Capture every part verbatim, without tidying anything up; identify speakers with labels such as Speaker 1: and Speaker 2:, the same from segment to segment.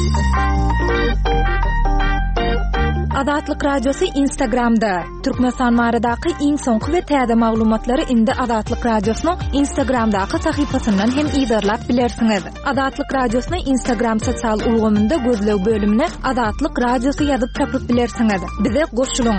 Speaker 1: Adatlyk Radiosu Instagramda. Türkmenistan baradaky iň soňky we täze maglumatlary indi Adatlyk Radiosynyň Instagramdaky sahypasyndan hem izarlap bilersiňiz. Adatlyk Radiosynyň Instagram sosial ulgamynda gözlew bölümine Adatlyk Radiosu ýazyp tapyp bilersiňiz. Bize goşulyň.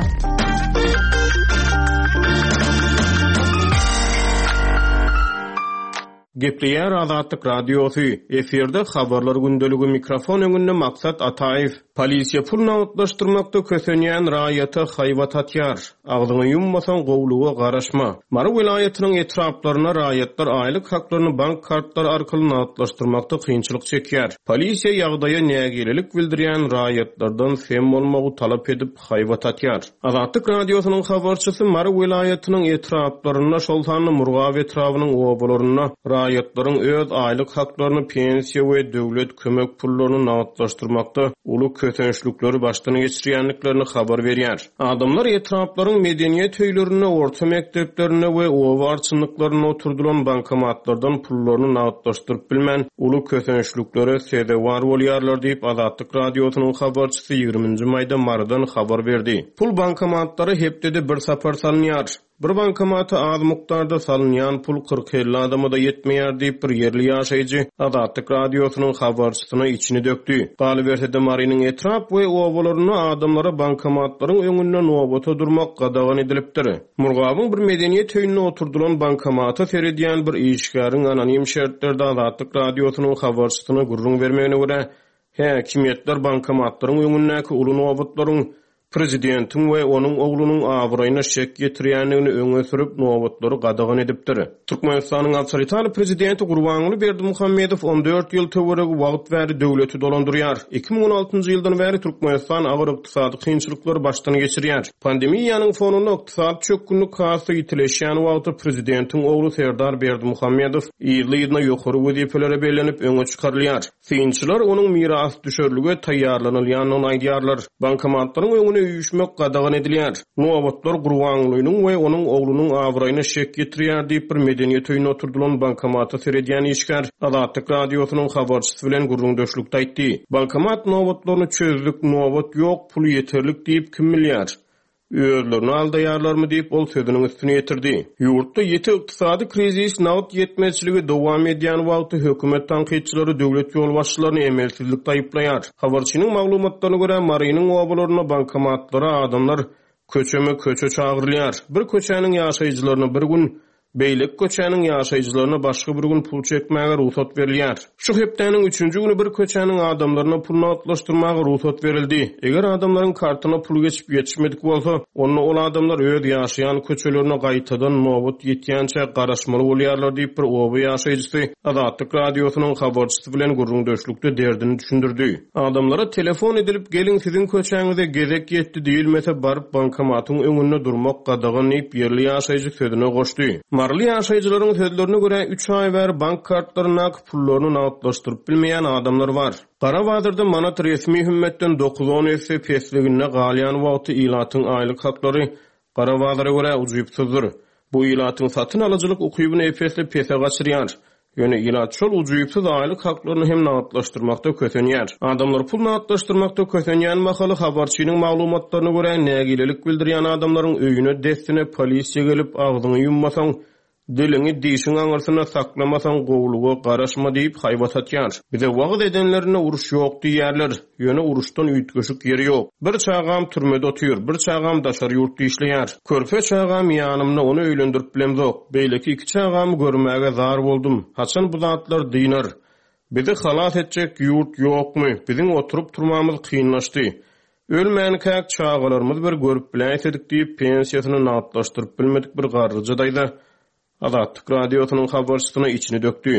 Speaker 2: Gepleýär Adatlyk Radiosu. Eferde habarlar gündeligi mikrofon öňünde maksat Ataýew. Polisiýa pul nagdlaşdyrmakda kösenýän raýaty haýwat atýar. Agdyny yummasan gowluga garaşma. Mara welaýatynyň etraplaryna raýatlar aýlyk haklaryny bank kartlary arkaly nagdlaşdyrmakda kynçylyk çekýär. Polisiýa ýagdaýa nägililik bildirýän raýatlardan fem bolmagy talap edip haýwat atýar. Adatlyk Radiosynyň habarçysy Mara welaýatynyň etraplaryna şoltany Murgaw etrawynyň obalaryna raýatlaryň öz aýlyk haklaryny pensiýa we döwlet kömek pullaryny nagdlaşdyrmakda uly kötençlikleri başdan geçirýänliklerini habar berýär. Adamlar etraplaryň medeniýet höýlerine, orta mekdeplerine we owarçynlyklaryna oturdulan bankomatlardan pullaryny nagdlaşdyryp bilmän uly kötençlikleri sebäwar bolýarlar diýip Adatlyk Radiosynyň habarçysy ýygrüminji maýda Mardan habar berdi. Pul bankomatlary hepdede bir sapar salınýar. Bir bankomata az mukdarda salınýan pul kırk elli adama da yetmeýär diýip bir yerli ýaşaýjy Adatlyk Radiosynyň habarçysyna içini dökdi. Balbertede Marynyň etrap we obalaryny adamlara bankomatlaryň öňünde nowbata durmak gadagan edilipdir. Murgawyň bir medeniýet höýünde oturdulan bankomata seredýän bir işgäriň anonim şertlerde Adatlyk Radiosynyň habarçysyna gurrun bermegine görä, häkimiýetler bankomatlaryň öňündäki uly nowbatlaryň Prezidentin we onuň oglunyň abyryna şek getirýänligini öňe sürüp nowbatlary gadagan edipdir. Türkmenistanyň awtoritaly prezidenti Gurbanguly Berdimuhammedow on dört ýyl töweregi wagt bäri döwleti dolandyrýar. iki bin on altyncy ýyldan bäri Türkmenistan agyr ykdysady kynçylyklary başdan geçirýär. Pandemiýanyň fonunda ykdysady çökünlük hasy ýitileşýän wagtda prezidentiň oglu Serdar Berdimuhammedow ýylyna ýokary wezifelere bellenip öňe çykarylýar. Kynçylar onuň miras düşerlige taýýarlanylýanyny aýdýarlar. Bankomatlaryň öňüne üýüşmek gadagan edilýär. Nowbatlar Gurbangulynyň we onuň oglunyň abyryna şek getirýär diýip bir medeniýet höýüne oturdulan bankomata seredýän işgär Adatlyk Radiosynyň habarçysy bilen gurrundaşlykda aýtdy. Bankomat nowbatlaryny çözdük, nowbat ýok, pul ýeterlik diýip kim bilýär? Özlerini aldaýarlarmy diýip ol sözüniň üstüne ýetirdi. Ýurtda ýeti ykdysady krizis nagd ýetmezçiligi dowam edýän wagtda hökümet tanqidçilari döwlet ýolbaşçylaryny emelsizlikde aýplaýar. Habarçynyň maglumatlaryna görä Marynyň obalaryna bankomatlara adamlar köçeme köçe çagyrylýar. Bir köçäniň ýaşaýjylaryna bir gün beýlik köçäniň ýaşaýjylaryna başga bir gün pul çekmäge ruhsat berilýär. Şu hepdeniň üçünji güni bir köçäniň adamlaryna pul nagdlaşdyrmagy ruhsat berildi. Eger adamlaryň kartyna pul geçip ýetişmedik bolsa, onu ol adamlar öz ýaşaýan köçelerine gaýtadan nowbat ýetýänçe garaşmaly bolýarlar diýip bir oba ýaşaýjysy Adatlyk Radiosynyň habarçysy bilen gurrundaşlykda derdini düşündirdi. Adamlara telefon edilip gelin sizin köçäňize gezek ýetdi diýilmese baryp bankomatyň öňünde durmak gadagan diýip ýerli ýaşaýjy sözüne goşdy. Marly ýaşaýjylaryň sözlerine görä üç ay bäri bank kartlaryna pullaryny nagdlaşdyryp bilmeýän adamlar bar. Garawazyrda manat resmi hümmetden dokuz on esse pesligine galýan wagty ilatyň aýlyk haklary Garawazyra görä ujuýupsyzdyr. Bu ilatyň satyn alyjylyk ukybyny efesli pese gaçyrýar. Ýöne ilat şol ujuýupsyz aýlyk haklaryny hem nagdlaşdyrmakda kösenýär. Adamlar pul nagdlaşdyrmakda kösenýän mahaly habarçynyň maglumatlaryna görä nägililik bildirýän adamlaryň öýüne destine polisiýa gelip agzyny yummasaň, dilini diýişiň aňyrsyna saklamasaň gowluga garaşma diýip haýwat atýar. Bize wagt edenlerine uruş ýok diýerler. Ýöne uruşdan üýtgeşik ýeri ýok. Bir çagam türmede otyr, bir çagam daşar ýurtda işleýär. Körpe çagam ýanymda onu öýlendirip bilem zok. Beýleki iki çagam görmäge zar boldum. Haçan bu zatlar diýner. Bizi halas etjek ýurt ýokmy? Biziň oturup turmamyz kynlaşdy. Ölmän käk çagalarymyz bir görüp biläsedik diýip pensiýasyny nagdlaşdyryp bilmedik bir garryja daýda Adatlyk Radiosynyň habarçysyna içini dökdi.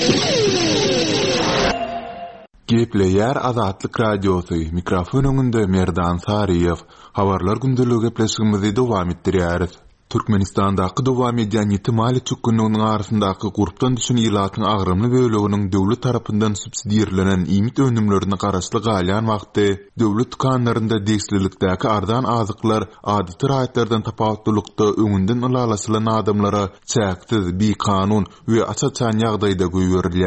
Speaker 3: Gepleýär Adatlyk Radiosu. Mikrofon öňünde Merdan Sariýew. Habarlar gündeligi gepleşigimizi dowam etdirýäris. Türkmenistandaky dowam edýän ýetmali çökünliginiň arasyndaky gurupdan düşen ýylatyň agrymly böleginiň döwlet tarapyndan subsidiýerlenen imit önümlerini garaşly galýan wagtda döwlet kanlarynda degslilikdäki ardan azyklar adaty raýatlardan tapawutlykda öňünden ulalaşylan adamlara çäksiz bir kanun we açaçan ýagdaýda göýberilýär.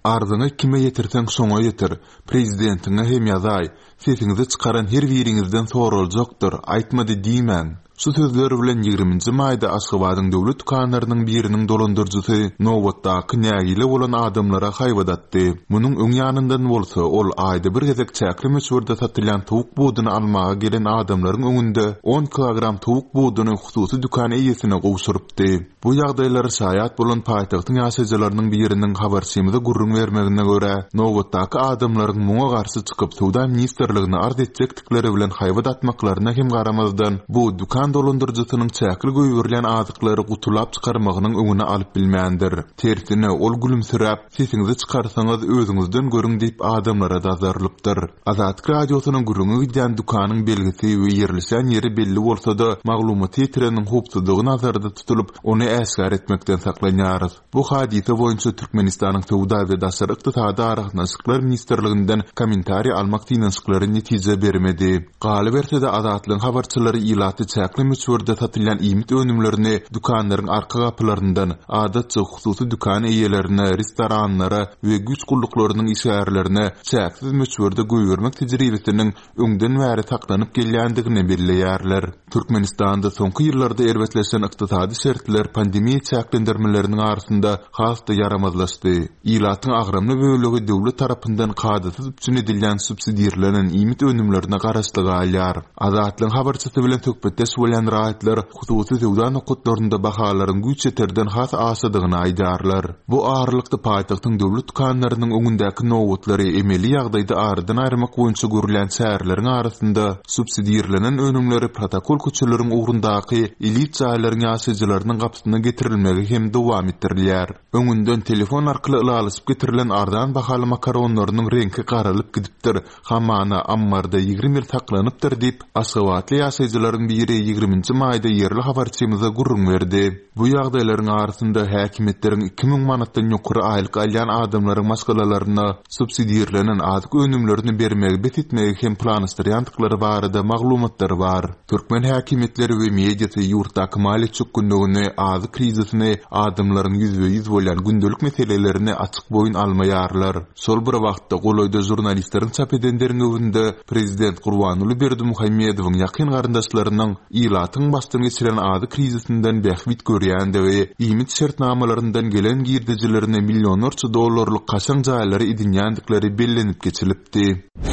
Speaker 3: Arzyňy kime ýetirseň şoňa ýetir. Prezidentiňe hem ýazay. Sesiňizi çykaran her biriňizden soruljakdyr. Aýtmady diýmän. Şu sözler bilen ýygrüminji maýda Aşgabatyň döwlet dukanlarynyň biriniň dolandyrjysy Nowatdaky nägile bolan adamlara haýwadatdy. Munyň öň ýanyndan bolsa, ol aýda bir gezek çäkli meşhurda satylan tawuk buduny almaga gelen adamlaryň öňünde on kilogram tawuk buduny hususy dukan eýesine gowşurypdy. Bu ýagdaýlar şaýat bolan paýtagtyň ýaşaýjylarynyň biriniň habarçymyza gurrun bermegine görä, Nowatdaky adamlaryň muňa garşy çykyp Sowda ministrligine arz etjekdikleri bilen haýwadatmaklaryna hem garamazdan bu dukan dolandyrjysynyň çäkli göýürilýän azyklary gutulap çykarmagynyň öňüne alyp bilmändir. Tersine ol gülümsirap, sesiňizi çykarsaňyz özüňizden görüň diýip adamlara da zarlypdyr. Azatlyk radiosynyň gurrunu gidýän dukanyň belgisi we ýerleşen ýeri belli bolsa-da, maglumaty ýetireniň howpsuzlygy nazarda tutulup, ony äsgär etmekden saklanýarys. Bu hadise boýunça Türkmenistanyň Sowda we daşary ykdysady araşdyrmalar ministrliginden kommentariýa almak diýençiklere netije bermedi. Galy berse-de azatlyň habarçylary ýylaty çäkli meşhurda satylýan iýmit önümlerini dukanlaryň arka gapylaryndan adatça hususy dukan eýelerine, restoranlara we güç gullyklarynyň işgärlerine çäksiz meşhurda göýürmek tejribesiniň öňden bäri taklanyp gelýändigini belleýärler. Türkmenistanda soňky ýyllarda erbetleşen ykdysady şertler pandemiýa çäklendirmeleriniň arasynda hasda yaramazlaşdy. Ýylatyň agramly bölegi döwlet tarapyndan kadasyz üçin edilýän subsidiýalanyň iýmit önümlerine garaşlygy alýar. Azatlyň habarçysy bilen tökbetde bolan raýatlar hususy Sowda nokatlarynda bahalaryň güç ýeterden has aşadygyny aýdarlar. Bu ağırlykdy paýtagtyň döwlet dukanlarynyň öňündäki nowatlary emeli ýagdaýda aradan aýrymak boýunça görülen çäreleriň arasynda subsidiýalanyň önümleri protokol köçeleriň ugrundaky elit jaýlaryň ýaşaýjylarynyň gapysyna getirilmegi hem dowam etdirilýär. Öňünden telefon arkaly alyp getirilen ardan bahaly makaronlarynyň rengi garalyp gidipdir. Hamana ammarda ýygrimi ýyl saklanypdyr diýip Aşgabatly ýaşaýjylaryň biri ýygrimiňji maýda ýerli habarçymyza gurrun berdi. Bu ýagdaýlaryň arasynda häkimetleriň iki ming manatdan ýokary aýlyk alýan adamlaryň maskalalarına subsidiýalanyň azyk önümlerini bermegi betitmegi hem planlaşdyrýandyklary barada maglumatlar bar. Türkmen häkimetleri we mediýasy ýurtdaky mali çökündügini, azyk krizisini, adamlaryň ýüzbe ýüz bolan gündelik meselelerini açyk boýun almaýarlar. Sol bir wagtda goloýda jurnalistleriň çap edenderiň öwünde prezident Gurbanuly Berdimuhammedowyň ýakyn garyndaşlarynyň ýylatyň başdan geçiren azyk krizisinden bähbit görýände we iýmit şertnamalарyndan gelen girdijilerine millionlarça dollarlyk kaçan jaýlary edinýändikleri bellenip geçilipdi.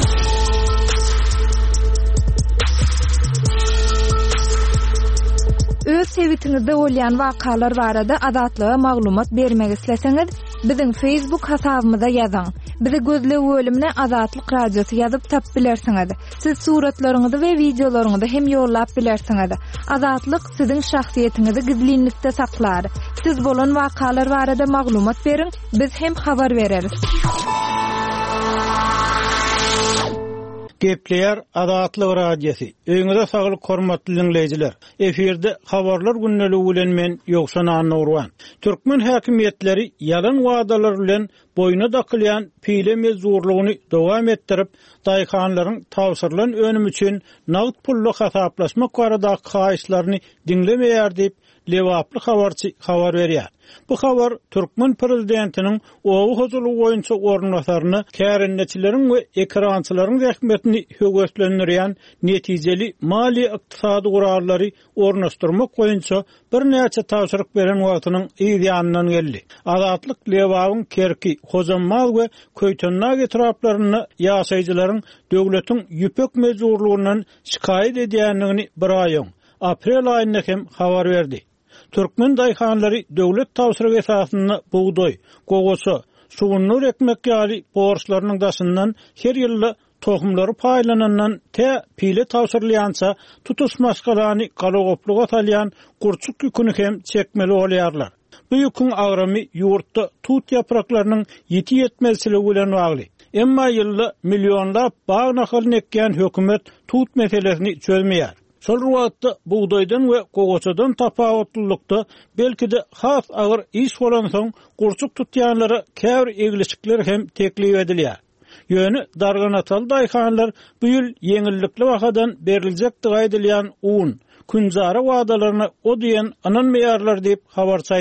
Speaker 1: Öz sevitiňizde bolýan wakalar barada azatlyga maglumat bermek isleseňiz, biziň Facebook hasabymyza ýazyň. Bizi gözlep bölümine Azatlyk Radiosu ýazyp tap bilersiňiz. Siz suratlaryňyzy we videolaryňyzy hem ýollap bilersiňiz. Azatlyk siziň şahsiýetiniňizi gizlinlikde saklar. Siz bolan wakalar barada maglumat beriň, biz hem habar bereriz.
Speaker 4: Gepleýär Azatlyk Radiosu. Öňüňizde saglyk hormatly dinleýijiler. Eferde habarlar günneligi bilen men Ýogsan Anurwan. Türkmen häkimetleri ýalan wadalar bilen boyuna dakylýan pile mezurlugyny dowam etdirip, daýkanlaryň tawsyrlan önüm üçin nagd pully hasaplaşmak baradaky haýyşlaryny dinlemeýär diýip lewaply habarçy habar berýär. Bu habar Türkmen prezidentiniň oğlu huzurlugy boýunça ornwasaryny kärenneçileriň we ekrançylaryň rehmetini höwetlendirýän netijeli mali ykdysady gurallary ornaşdyrmak boýunça bir näçe tawsyryk beren wagtynyň ýanyndan geldi. Azatlyk lewawyň kerki, hozammal we köýtennak etraplaryny ýaşaýjylaryň döwletiň ýüpek mezurlugyndan şikaýet edýändigini bir aýyň aprel aýynda hem habar berdi. Türkmen daýhanlary döwlet tawsyrygy esasyny buğdoy, gogosy, suwunur ekmek ýaly borçlarynyň daşyndan her ýyly tohumlary paýlanandan te pile tawsyrlýança tutuş maşgalany galagoplyk atalýan gurçuk ýüküni hem çekmeli bolýarlar. Bu ýüküň agramy ýurtda tut ýapraklarynyň ýeti ýetmezligi bilen bagly. Emma ýylda millionlap baý nahylyny ekýän hökümet tut meselesini çözmeýär. Şol wagtda buğdoýdan we gogoçadan tapawutlykda belki de has agyr iş bolan soň gurçuk tutýanlara käbir egleşikler hem teklip edilýär. Ýöne darganatal daýhanlar bu ýyl yeňillikli wagtdan beriljek diýilýän un, künzara wagdalaryny o diýen ananmaýarlar diýip habarça etdi.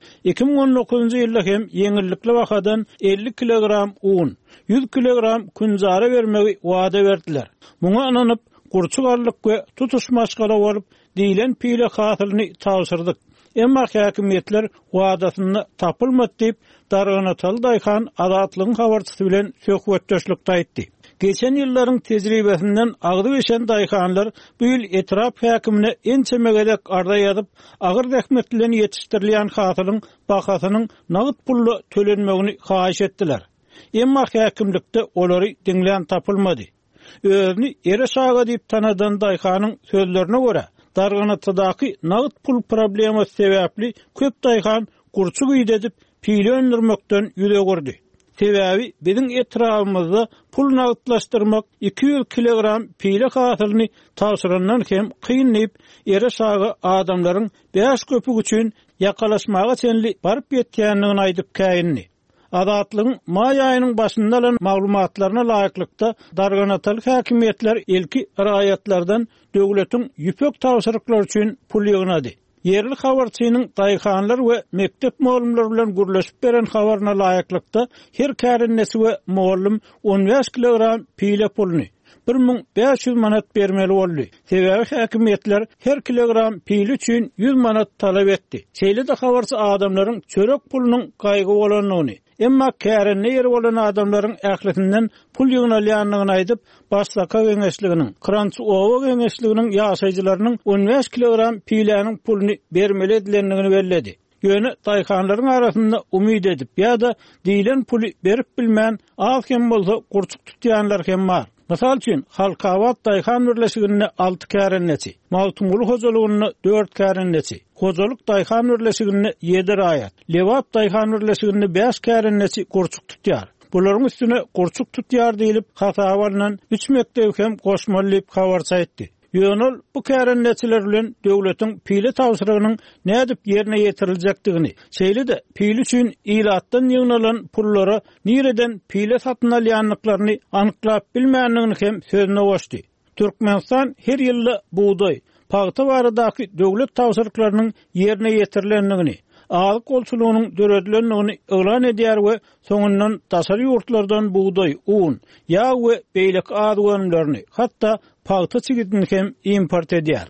Speaker 4: iki bin on dokuzunjy ýylda hem yeňillikli wakadan elli kilogram un, yüz kilogram kunzara bermegi wada berdiler. Muňa ananyp gurçugarlyk we tutuşmaçgala bolup diýilen pile hatyryny tawsyrdyk. Emma häkimetler wadasyny tapylmady diýip Darganatal daýhan adatlygyň habarçysy bilen söhbetdeşlikde aýtdy. Geçen ýyllaryň tejribesinden agdy geçen daýhanlar bu ýyl etrap häkimine ençemegedek arda ýazyp agyr rahmet bilen ýetişdirilýän hatyryň bakasynyň nagyt pulla tölenmegini haýyş etdiler. Emma häkimlikde olary diňlän tapylmady. Özüni ere şaga diýip tanadan daýhanyň sözlerine görä Darganatdaky nagyt pul problemi sebäpli köp daýhan gurçuk ýedip pile öndürmekden ýüze gördi. Sebebi bizim etrafımızda pul nagytlaşdyrmak iki yüz kilogram pile hatyryny tawsyrandan hem kynlayıp ere şaga adamlaryň beş köpük üçin ýakalaşmaga çenli baryp ýetýändigini aýdyp käýinni. Adatlygyň may aýynyň başynda alan maglumatlaryna laýyklykda Darganatal häkimetler ilki raýatlardan döwletiň ýüpek tawsyryklar üçin pul ýygnady. Yerli habarçynyň daýhanlar we mektep muallimleri bilen gürleşip beren habaryna laýyklykda her kärennesi we muallim on beş kilogram pile pulny bir min beş yüz manat bermeli boldy. Sebebi häkimetler her kilogram pile üçin yüz manat talap etdi. Şeýle-de habarçy adamlaryň çörek pulunyň gaýgy bolanyny, emma kärenne ýeri bolan adamlaryň ähletinden pul ýygnalýanlygyny aýdyp, Başlaka geňeşliginiň, Krançy owa geňeşliginiň ýaşaýjylarynyň on beş kilogram pileňiň puluny bermeli edilendigini belledi. Ýöne daýhanlaryň arasynda umyd edip ýa-da diýilen puly berip bilmän az hem bolsa gurçuk tutýanlar hem bar. Mysal üçin Halkawat daýhan birleşigine alty kärennesi, Maltumulu hojalygyny dört kärennesi, Hojalyk daýhan birleşigine ýedi raýat, Lewap daýhan birleşigine beş kärennesi gurçuk tutýar. Bularyň üstüne gurçuk tutýar diýilip Hasawalan üç mektep hem goşmalyp habarça etdi. Ýönül bu kärenneçiler bilen döwletiň pile tawsyrygynyň nädip ýerine ýetiriljakdygyny, şeýle-de pile üçin ilatdan ýygnalan pullara nireden pile satyn alýanlyklaryny anyklap bilmänligini hem sözüne goşdy. Türkmenistan her ýylda buğday, paýta baradaky döwlet tawsyryklarynyň ýerine ýetirilendigini, Alyk golçulugynyň döredilendigini elan edýär we soňundan tasary ýurtlardan buğday, un, ýağ we beýlek adwanlaryny, hatda paýta çigidini hem import edýär.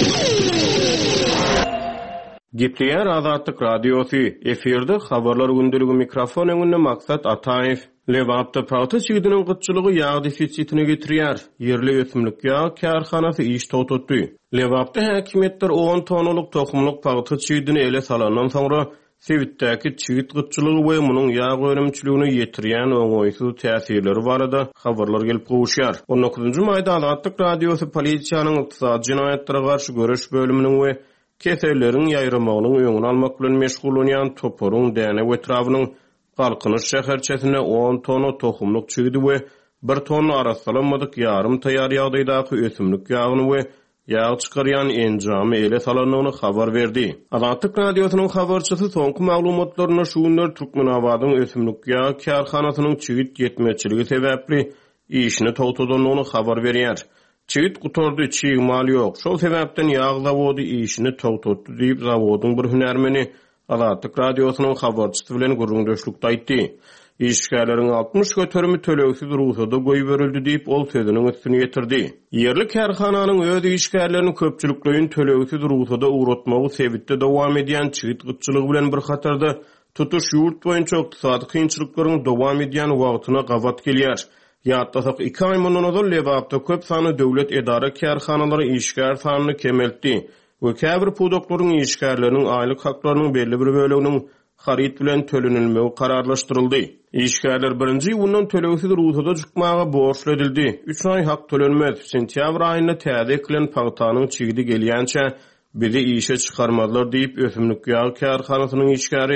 Speaker 2: Gepleýär Azatlyk Radiosu. Eferde habarlar gündeligi mikrofon öňünde Maksat Ataýew. Lewapda paýta çigidiniň gytçylygy ýağ defisitine getirýär. Yerli ösümlik ýağ kärhanasy iş tutdy. Lewapda häkimetler on tonnalyk tohumlyk paýta çigidini ele salandan soňra Sewitdäki çigit gytçylygy we munyň ýağ öňümçiligine ýetirýän oňoýsuz täsirleri barada habarlar gelip gowşýar. on dokuzunjy maýda Azatlyk Radiosu polisiýanyň ykdysady jinaýatlary garşy görüş bölüminiň we kesellerin ýaýramagynyň öňüni almak bilen meşgul bolýan Toporun däne wetrawynyň Galkynyş şäherçesine on tonna tohumlyk çygdy we bir tonna arasalamadyk ýarym taýýar ýagdaýdaky ösümlik ýagyny we ýağ çykarýan enjamy ele salanyny habar berdi. Azatlyk Radiosynyň habarçysy soňky maglumatlaryna şu günler Türkmenabadyň ösümlik ýağ kärhanasynyň çygit ýetmezçiligi sebäpli işini togtadanyny habar berýär. Çygit gutordy, çyg mal ýok. Şol sebäpden ýağ zawody işini togtatdy diýip zawodyň bir hünärmeni Azatlyk Radiosynyň habarçysy bilen gurulmuşlukda aýtdy. İşgärleriň altmış göterimi töleksiz ruhsata goýup berildi diýip ol sözüniň üstüne ýetirdi. Yerli kärhananyň öz işgärlerini köpçülikleýin töleksiz ruhsata uğratmagy sebäpli dowam edýän çygit gytçylygy bilen bir hatarda tutuş ýurt boýunça ykdysady kynçylyklaryň dowam edýän wagtyna gawat gelýär. Ýatdasak iki ay mundan Lewapda köp sany döwlet edara kärhanalary işgär sanyny kemeltdi we käbir pudoklaryň işgärleriniň aýlyk haklarynyň belli bir böleginiň harit bilen tölenilmegi kararlaşdyryldy. İşgärler birinji ýyldan töleksiz ruhsata çykmaga borçly edildi. üç ay hak tölenmez. Sentýabr aýyna täze ekilen paýtanyň çygdy gelýänçe bizi işe çykarmadylar diýip ösümlik ýağ kärhanasynyň işgäri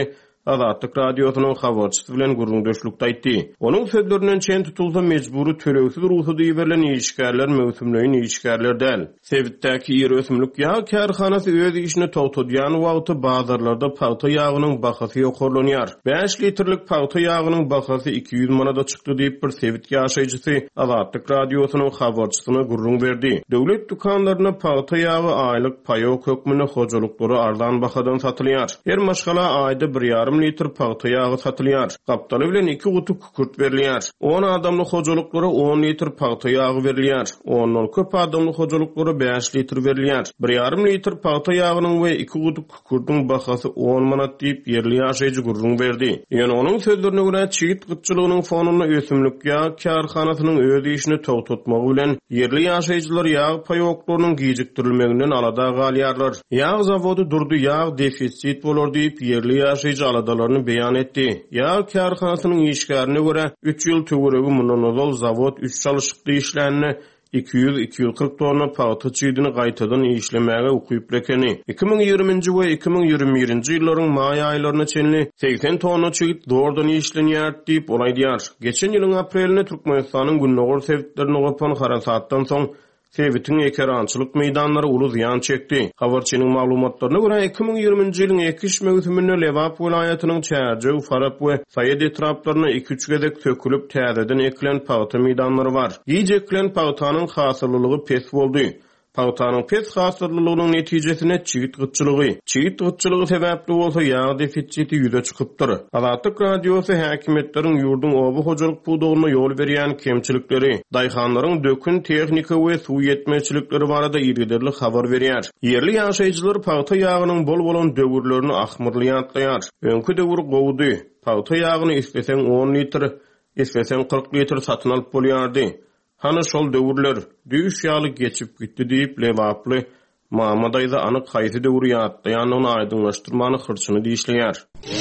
Speaker 2: Azatlyk radiosynyň habarçysy bilen gurrundaşlykda aýtdy. Onuň sözlerinden çen tutulsa mejburi tölegsiz ruhsy diýilen işgärler mövsümleýin işgärler däl. Sebitdäki ýer ösümlik ýa kärhanasy öz işini togtadýan wagty bazarlarda paýta ýagynyň bahasy ýokarlanýar. beş litrlik paýta ýagynyň bahasy iki ýüz manada çykdy diýip bir sebit ýaşaýjysy Azatlyk radiosynyň habarçysyna gurrun berdi. Döwlet dukanlaryna paýta ýagy aýlyk paýok hökmüne hojalyklary arzan bahadan satylýar. Her maşgala aýda bir ýarym litr paýta ýagy satylýar. Gapdaly bilen iki gutu kükürt berilýär. on adamlyk hojalyklary on litr paýta ýagy berilýär. ondan köp adamlyk hojalyklary beş litr berilýär. bir ýarym litr paýta ýagynyň we iki gutu kükürtüň bahasy on manat diýip ýerli ýaşaýjy gurrun berdi. Ýöne onuň sözlerine görä çygyt gytçylygynyň fonuny ösümlik ýa kärhanasynyň öz işini togtatmagy bilen ýerli ýaşaýjylar ýag paýoklarynyň gijikdirilmeginden alada galýarlar. Ýag zawody durdy, ýag defisit bolar diýip ýerli ýaşaýjy aladalaryny beýan etdi. Ýag kärhanasynyň işgärine görä üç ýyl töweregi mononozol zawod üç çalyşykly işlerini iki yüz iki yüz kırk tonna paýta çyýdyny gaýtadan işlemäge ukyp rekeni. iki ming ýigrimiji we iki ming ýigirme birinji ýyllaryň maý aýlaryna çenli seksen tonna çygyt doğrudan işlenýär diýip olaýdýar. Geçen ýylyň aprelinde Türkmenistanyň günnäger sebitlerini gopan harasatdan soň sebitin ekerançylyk meýdanlary uly ziýan çekdi. Habarçynyň maglumatlaryna görä iki ming ýigriminji ýylyň ekiş mewsüminde Lewap welaýatynyň Çärje, Farap we Saýed etraplaryna iki üç gezek sökülip täzeden eklen paýta meýdanlary bar. Ýejeklen paýtanyň hasyrlylygy pes boldy. Paýtanyň pes hasyrlylygynyň netijesine çygyt gytçylygy, çygyt gytçylygy sebäpli bolsa ýag defisiti ýüze çykypdyr. Azatlyk radiosy häkimetleriň ýurdun oby hojalyk pudugyna ýol berýän kemçilikleri, daýhanlaryň dökün tehnika we suw ýetmeçilikleri barada ýerli habar berýär. Ýerli ýaşaýjylar paýta ýagynyň bol bolan döwürlerini ahmyrlaýar. Öňkü döwür gowdy. Paýta ýagyny isleseň on litr, isleseň kırk litr satyn alyp bolýardy. Hana şol döwürler düýüş ýaly geçip gitdi diýip Lewaply Mamad aýda anyk haýsy döwür ýatdy, ýani onu aýdynlaşdyrmany hyrçyny diýişleýär.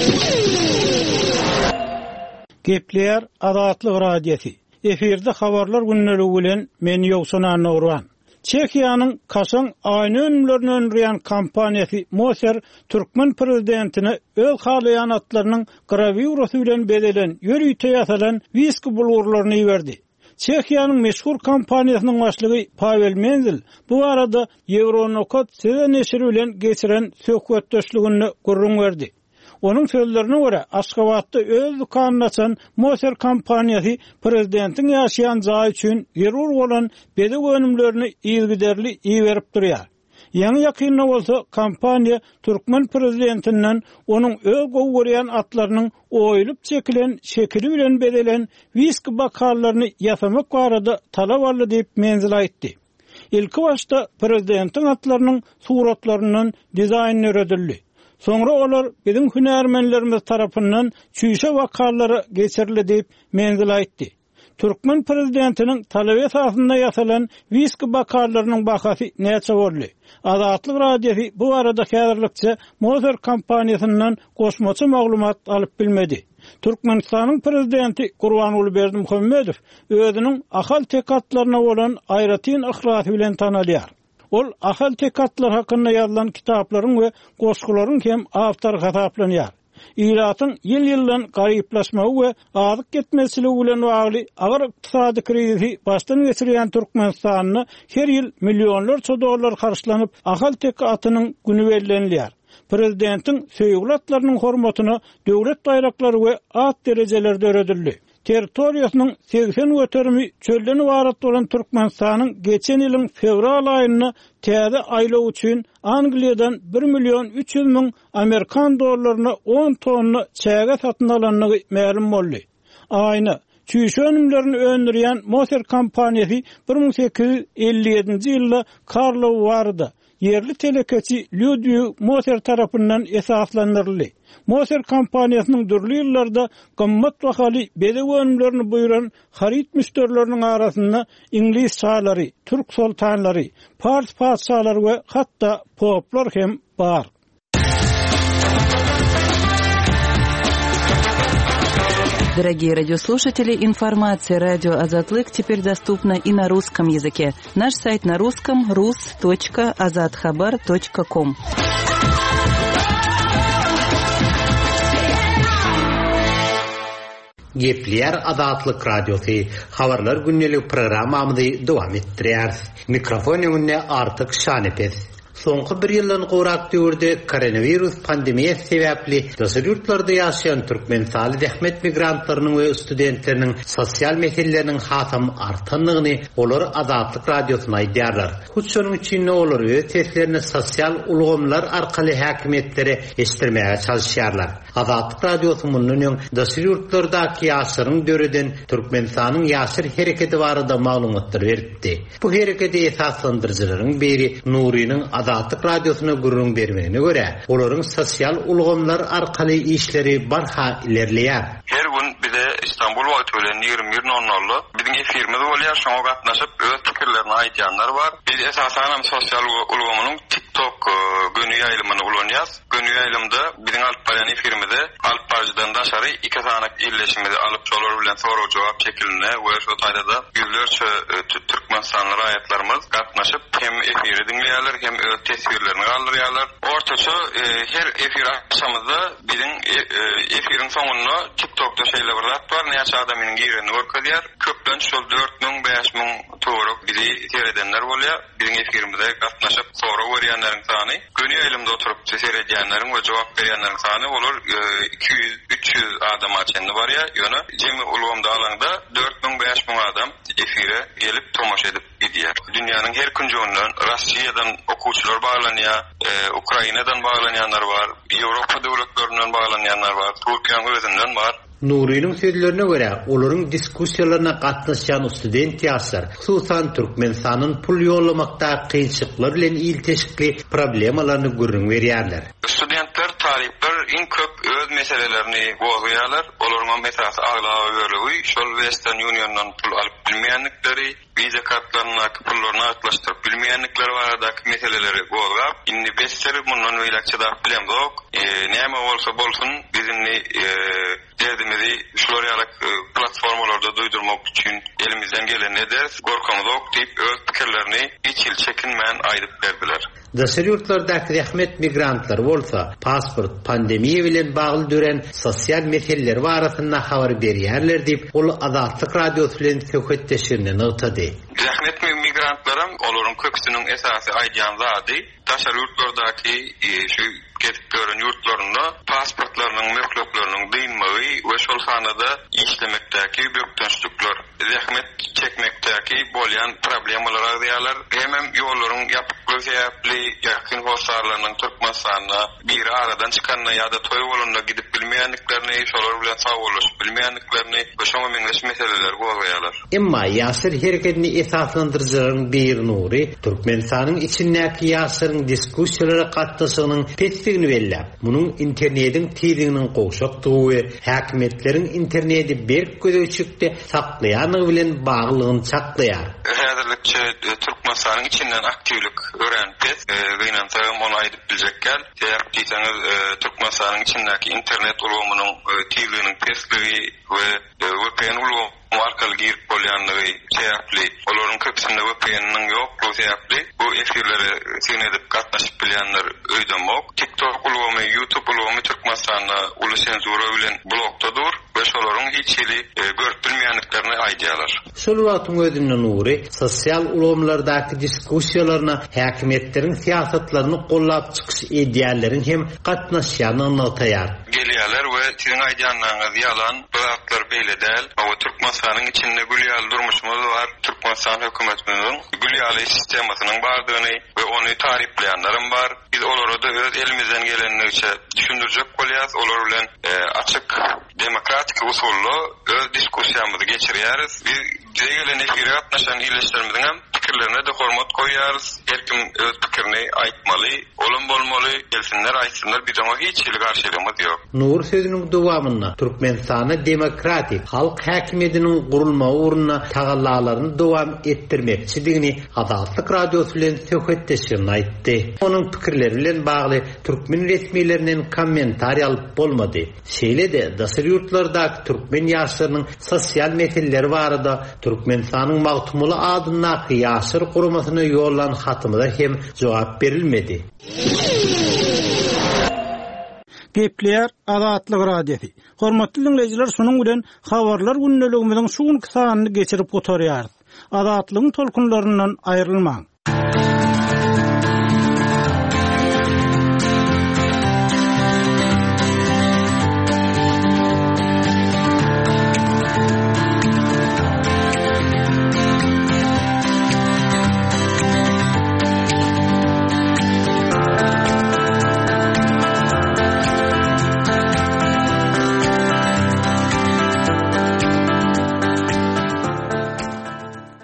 Speaker 4: Gepler Azatlyk radiosi. Eferde habarlar günneligi bilen men ýogsunan Nurwan. Çekiýanyň Kaşan aýny önümlerini önürýän kampaniýasy Moser Türkmen prezidentini öz halaýan atlarynyň grawiurasy bilen bedelen ýörüýte ýasalan wiski bulgurlaryny berdi. Çekiýanyň meşhur kampaniýasynyň başlygy Pavel Menzil bu arada Euronokat sezen neşri bilen geçiren söhbetdeşligini gurrun berdi. Onun sözlerine görä Aşgabatda öz dukanyny açan Moser kampaniýasy prezidentiň ýaşaýan jaý üçin zerur bolan bedel önümlerini ýygyderli iýerip durýar. Ýani ýakynna bolsa kampaniýa Türkmen prezidentinden onuň öz gowurýan atlarynyň oýulyp çekilen şekili bilen bedelen wiski bakarlaryny ýasamak barada talap aldy diýip Menzil aýtdy. Ilki başda prezidentiň atlarynyň suratlarynyň dizaýnyny öredildi. Soňra olar bizim hünärmenlerimiz tarapyndan çüýşe wakarlary geçirildi diýip Menzil aýtdy. Türkmen prezidentiniň talaby esasynda ýasalan wiski bakarlarynyň bahasy näçe boldy? Azatlyk radiosi bu arada häzirlikçe Moser kampaniýasyndan goşmaçy maglumat alyp bilmedi. Türkmenistanyň prezidenti Gurbanuly Berdimuhammedow özüniň ahal tekatlaryna bolan aýratyn ihlasy bilen tanalýar. Ol ahal tekatlar hakynda ýazylan kitaplaryň we goşgularyň hem awtor hasaplanýar. İratyň ýyl-ýyldan garyplaşmagy we azyk getmezçiligi bilen bagly agyr ykdysady krizisi başdan geçirýän Türkmenistanyny her ýyl millionlarça dollar harçlanyp ahal tekatynyň güni bellenilýär. Prezidentiň söýgülatlarynyň hormatyna döwlet baýraklary we at derejelerde öredildi. Territoriýasynyň seksen göterimi çölden ibaret bolan Türkmenistanyň geçen ýylyň fevral aýyna täze aýlaw üçin Angliýadan bir milyon üç yüz ming Amerikan dollaryna on tonna çäge satyn alanyny ma'lum boldy. Aýny çüýşe önümlerini öndürýän Moser kampaniýasy bir ming sekiz yüz elli ýedinji ýylda Karlov barada yerli telekeçi Ludwig Moser tarapyndan esaslandyryldy. Moser kampaniýasynyň dürli ýyllarda gymmat bahaly bedel önümlerini buýran harit müşterileriniň arasynda ingliz şahlary, türk sultanlary, fars padşahlary we hatda poplar hem bar.
Speaker 5: Дорогие радиослушатели, информация радио «Азатлык» теперь доступна и на русском языке. Наш сайт на русском — рус точка азатхабар точка ком.
Speaker 6: Gepleyer Azatlyk Radiosu habarlar günnelik programmamyzy dowam etdirýär. Mikrofon öňünde artık Şanepez. Soňky bir ýyldan gorak döwürde koronavirus pandemiýasy sebäpli döşür ýurtlarda ýaşaýan türkmen saly zähmet migrantlarynyň we studentleriniň sosial meseleleriniň hasam artanlygyny olar Azatlyk Radiosyna aýdýarlar. Şonuň üçin olar öz seslerini sosial ulgamlar arkaly häkimetlere eşitdirmäge çalışýarlar. Azatlyk Radiosu munun döşür ýurtlardaky ýaşaryň döreden türkmen sanyň ýaşar hereketi barada maglumatlar berdi. Bu hereketi esaslandyrjylaryň biri Nuriýanyň Azatlyk Radiosuna gurrun bermegine göre, olaryň sosial ulgamlar arkaly işleri barha ilerleýär.
Speaker 7: Her gün bize İstanbul wagt bilen ýygrimi bir nol nol biziň efirimiz bolýar, şoňa gatnaşyp öz pikirlerini aýdýanlar bar. Biz esasen sosial ulgamynyň TikTok günü ýaýlymyny ulanýas. Günü ýaýlymda biziň alyp barýan efirimizde alyp barjydan daşary iki sanak ýerleşmede alyp şolar bilen soraw jogap şekilde we şu taýda ýüzlerçe türkmenstanly raýatlarymyz gatnaşyp hem efiri dinleýärler hem öz tesbirlerini galdırýarlar. Ortaça e, her efir akşamyda biziň e, e, efiriň soňunda TikTokda şeýle bir zat bar, näçe adamyň giýerini görkezýär. Köpden şol dört miň beş miň torok bizi seredenler bolýar. Biziň efirimizde gatnaşyp soraw berýänleriň sany, günü ýylymda oturup seredýänleriň we jogap berýänleriň sany bolar e, iki yüz üç yüz adama çenli barýa. Ýöne jemi ulgamda alanda dört miň beş miň adam efire gelip tomaşa edip gidýär. Dünýäniň her künjünden Russiýadan okuwçylar bağlanýar, e, Ukrainadan bağlanýanlar bar, Ýewropa döwletlerinden bağlanýanlar bar, Türkiýanyň özünden bar.
Speaker 6: Nuriýanyň sözlerine göre, olaryň diskussiýalaryna gatnaşan student ýaşlar, hususan türkmen sanyň pul ýollamakda kynçylyklar bilen ilteşikli problemalaryny görüň berýärler.
Speaker 7: Studentler, talipler iň köp öz meselelerini goýýarlar. Olaryň meselesi aglawy berýär. Şol Western Union'dan pul alyp bilmeýänlikleri, viza kartlaryna pullaryny atlaşdyryp bilmeýänlikleri baradaky meseleleri goýýar. Indi beşleri mundan beýlekçe da bilen yok. E, näme bolsa bolsun bizimni e, derdimizi şular ýaly platformalarda duýdurmak üçin elimizden geleni ederiz. Gorkamyz ok diýip öz pikirlerini hiç il çekinmän aýdyp berdiler.
Speaker 6: Döşür ýurtlardaky zähmet migrantlar bolsa, pasport, pandemiýa bilen bagly dören sosial meseleler barasynda habar berýärler diýip ol Azatlyk Radiosu bilen söhbetleşýärler notady.
Speaker 7: Zähmet migrantlaryň olaryň köksüniň esasy aýdýan zady, daşary ýurtlardaky şu getip gören ýurtlarynda pasportlarynyň möhleklarynyň dynmagy we şol sanada işlemekdäki bökdönçlükler, zähmet çekmekdäki bolýan problemlara diýerler. Hemem ýollaryň ýapykly sebäpli ýakyn hoşarlarynyň Türkmenistana bir aradan çykanyna ýa-da toý bolanda gidip bilmeýänliklerini, şolar bilen sagawlaşyp bilmeýänliklerini we şoňa meňzeş meseleler goýýarlar.
Speaker 6: Emma ýaşar hereketini esaslandyrjylaryň bir Nuri, Türkmenistanyň içindäki ýaşaryň diskussiýalara gatnaşygynyň pesdigini belläp, munyň internetiň tiýdiginiň goşakdygy we häkimetleriň interneti berk gödöçükde saklaýany bilen baglygyny çaklaýar.
Speaker 7: Häzirlikçe Türkmenistanyň içinden aktivlik öğrenpes, gynansaýym onu aýdyp biljekkäl. Täp diýseňiz Türkmenistanyň içindäki internet ulgamynyň tiýdiginiň pesdigi we W P N ulgamy markaly girip bolýanlygy sebäpli, olaryň köpsinde W P N'niň ýoklugy sebäpli bu efirlere sen edip gatnaşyp bilýänler öýdenmok. TikTok ulgamy, YouTube ulgamy Türkmenistanda uly senzura bilen blokdadyr we şolaryň hiç hili görüp bilmeýänliklerini aýdýarlar.
Speaker 6: Şol wagtyň özünde Nuri, sosial ulgamlardaky diskussiýalaryna häkimetleriň siýasatlaryny gollap çykyş edýärleriň hem gatnaşýanyny notaýar.
Speaker 7: Gelýärler we siziň aýdýanlaryňyz ýalan, bulatlar beýle däl. Awa Türkmenistanyň içinde gülýal durmuşymyz bar. Türkmenistan hökümetiniň gülýal sistemasynyň bardygyny we ony tarifleýänlerim bar. Biz olary da öz elimizden gelenleriçe düşündirjek bolýar. Olar bilen e, açyk demokratik usulla öz diskussiýamyzy geçirýäris. Biz gelen efire gatnaşan ýerleşlerimiziň hem pikirlerine de hormat koýýarys. Herkim öz pikirini aýtmaly, olum bolmaly, gelsinler aýtsynlar, biz ona hiç il garşylygymyz ýok.
Speaker 6: Nur sözüniň dowamynda Türkmenistana demokratik halk häkimetiniň gurulma uğruna tagallalaryny dowam etdirmekçidigini Azatlyk Radiosu bilen söhbetleşýärler aýtdy. Onuň pikirleri bilen bagly türkmen resmiýetlerinden kommentar alyp bolmady. Şeýle de daşary ýurtlardaky türkmen ýaşlarynyň sosial meseleleri barada Türkmenistanyň magtumuly adyna ýaşar gurumasyna ýollan hatymyda hem jogap berilmedi.
Speaker 4: Gepleýär Azatlyk radiosi. Hormatly dinleýijiler, şonuň bilen habarlar günneligimiziň şuň kysanyny geçirip oturýar. Azatlygyň tolkunlaryndan aýrylmaň.